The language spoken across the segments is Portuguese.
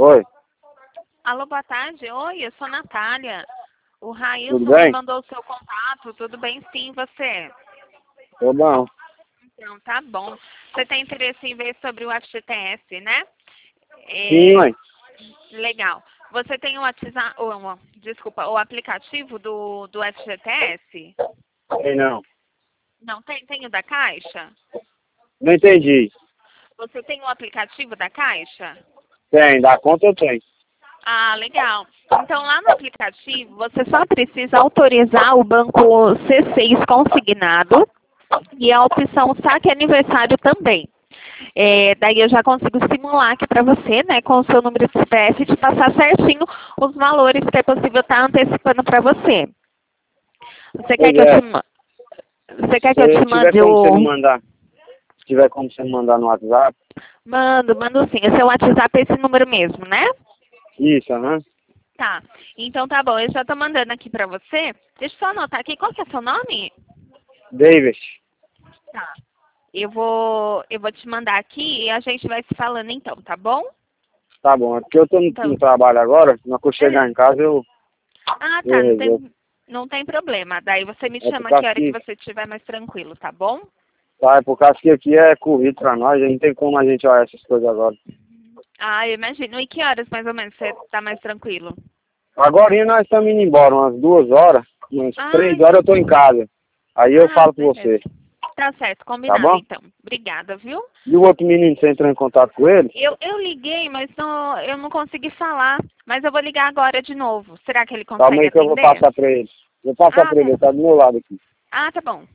Oi, Alô, boa tarde. Oi, eu sou a Natália. O tudo Railson me bem? mandou o seu contato. Tudo bem, sim, você? Tô bom. Então, tá bom. Você tem interesse em ver sobre o FGTS, né? Sim, É, mãe. legal. Você tem o WhatsApp, desculpa, o aplicativo do FGTS? Sei não. Não tem? Tem o da Caixa? Não entendi. Você tem o aplicativo da Caixa? Tem, da conta eu tenho. Ah, legal. Então, lá no aplicativo, você só precisa autorizar o banco C6 consignado e a opção saque aniversário também. Daí eu já consigo simular aqui para você, né, com o seu número de CPF, te passar certinho os valores que é possível estar antecipando para você. Você quer Pois que eu é. te, você quer que eu Se te tiver mande como você me o... mandar, se tiver como você me mandar no WhatsApp. Mando sim. O seu WhatsApp é esse número mesmo, né? Isso, aham. Tá. Então tá bom, eu já tô mandando aqui pra você. Deixa eu só anotar aqui, qual que é seu nome? Davis. Tá. Eu vou te mandar aqui e a gente vai se falando então, tá bom? Tá bom. É porque eu tô Então, no trabalho agora. Na hora que eu chegar em casa ah, eu tá, resolvo. não tem problema. Daí você me É por chama que causa hora que que, você estiver mais tranquilo, tá bom? tá, é por causa que aqui é corrido pra nós. Não tem como a gente olhar essas coisas agora. Ah, eu imagino. E que horas mais ou menos você tá mais tranquilo? Agora nós estamos indo embora, umas 2 horas. Umas Ah, 3 horas eu tô em casa. Aí eu falo com beleza. você. Tá certo, Tá combinado bom? então. Obrigada, viu? E o outro menino, você entrou em contato com ele? Eu liguei, mas eu não consegui falar. Mas eu vou ligar agora de novo. Será que ele Calma consegue aí que eu vou atender? passar pra ele. Vou passar Ah, pra ele, tá. ele tá do meu lado aqui. Ah, tá bom.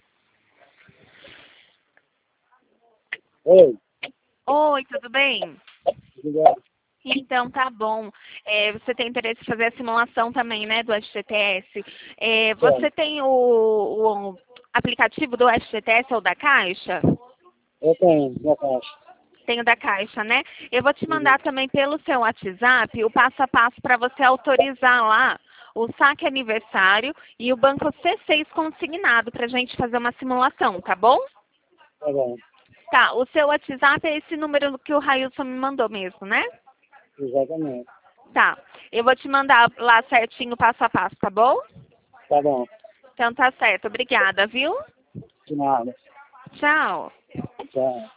Oi, Oi, tudo bem? tudo bem? Então, tá bom. Você tem interesse em fazer a simulação também, né, do FGTS. Sério, Você tem o aplicativo do FGTS ou da Caixa? eu tenho, boa tarde. Tem o da Caixa, né? Eu vou te Uhum. mandar também pelo seu WhatsApp o passo a passo para você autorizar lá o saque aniversário e o banco C6 consignado para a gente fazer uma simulação, tá bom? Tá bom, Tá, o seu WhatsApp é esse número que o Railson me mandou mesmo, né? exatamente. Tá. Eu vou te mandar lá certinho, passo a passo, tá bom? Tá bom, Então tá certo. Obrigada, viu? de nada. Tchau. Tchau.